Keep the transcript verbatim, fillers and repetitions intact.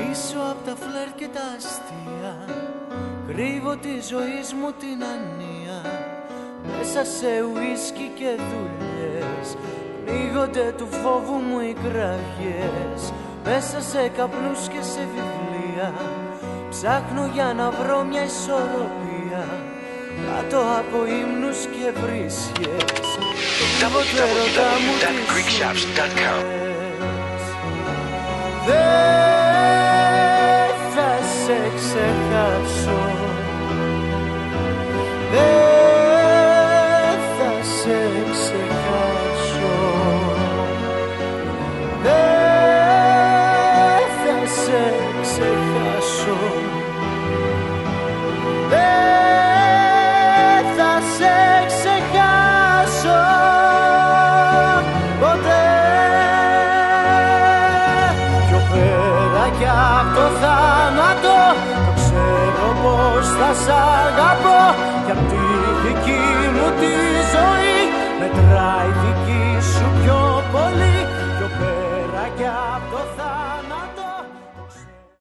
Πίσω απ' τα φλερ και τα αστεία κρύβω τη ζωή μου την ανία. Μέσα σε ουίσκι και δουλειές πνίγονται του φόβου μου οι κραυγές. Μέσα σε καπνούς και σε βιβλία ψάχνω για να βρω μια ισορροπία κάτω από ύμνους και βρίσκες. double-u double-u double-u dot greek shops dot com. Δεν θα σε ξεχάσω, δεν θα σε ξεχάσω, δεν θα σε ξεχάσω, δεν θα σε ξεχάσω ποτέ. Πιο πέρα κι απ' το θάνατο το ξέρω πως θα σ' αγαπώ κι απ' τη δική μου τη ζωή μετράει δική